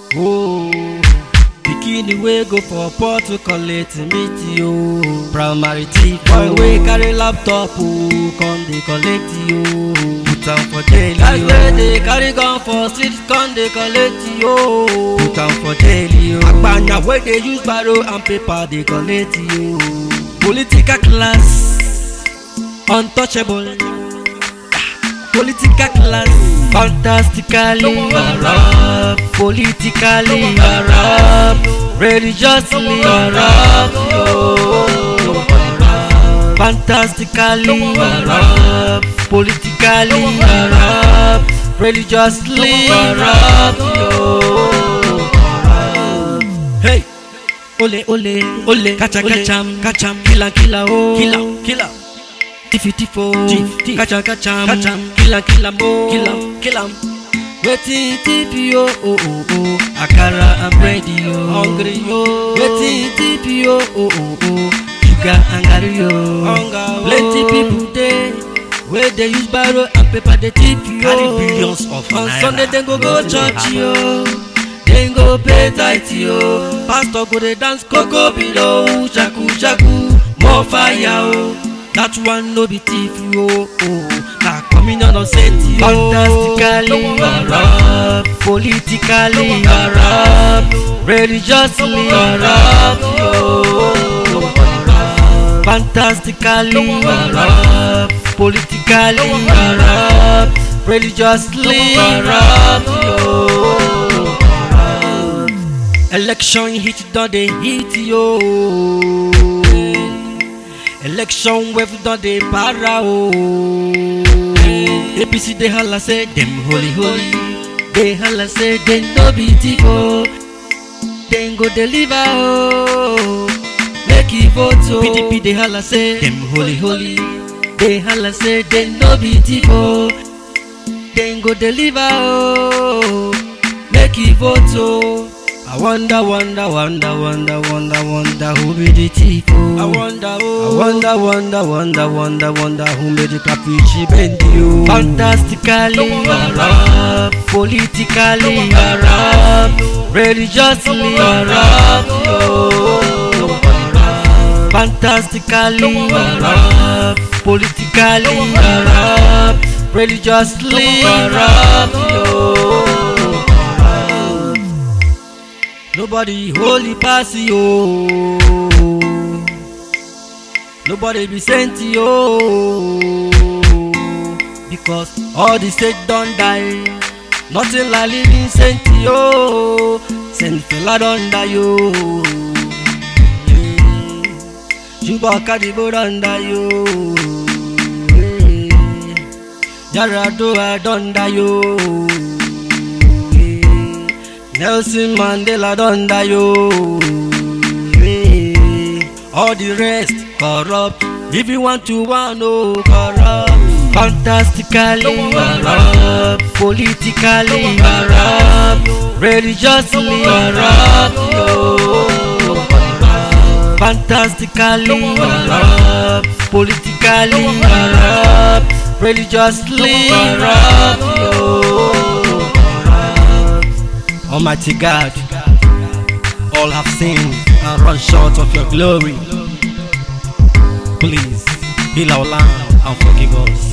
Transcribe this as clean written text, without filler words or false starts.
Oh, bikini wey go for port to collect meat yo. Primary thief boy wey carry laptop come dey collect yo. Put am for jail yo. Guys wey dey carry gun for street come dey collect yo. Put am for jail yo. Agbanya wey dey use barrow and paper dey collect yo. Political class untouchable. Political class fantastically corrupt, politically corrupt, religiously corrupt, fantastically corrupt, politically corrupt, religiously corrupt. Hey, ole ole ole, catch am, killer killer oh, killer. Tifo, catch am, kill am. Waiting tip yo, oh, akara and bread yo, hungry yo. Waiting tip yo, oh, sugar and gari yo. Plenty people there, where they use barrow and paper they tip yo. Carry billions of on naira. Sunday they go church yo, they go pay tithe yo. Pastor go dey dance coco below, shaku, more fire oh. That one no be thief yo, na communion of saints yo. Fantastically corrupt, politically corrupt, religiously corrupt yo. Fantastically corrupt, politically corrupt, religiously corrupt yo. Election hit don dey hit yo. Election wave don dey para o. APC dey holla say dem holy, dey holla say dem no be thief o. Dem go deliver o, make e vote o. PDP dey holla say dem holy, dey holla say dem no be thief o. Dem go deliver o, make e vote o. I wonder who be the thief oh. I wonder who made the capiche bend you. Fantastically corrupt, politically corrupt, religiously corrupt yo. Fantastically corrupt, politically corrupt, religiously corrupt yo. Nobody holy pass yo, nobody be sent yo, because all the state don't die, nothing like living sent yo. Send fella don't die yo, Juba Kadibo don't die yo, Yaradua don't die yo. Nelson Mandela don die yo. All the rest corrupt. If you want to know corrupt. Fantastically corrupt, politically corrupt, religiously corrupt yo. Fantastically corrupt, politically corrupt, religiously corrupt yo. Almighty God, all have sinned and run short of your glory. Please heal our land and forgive us.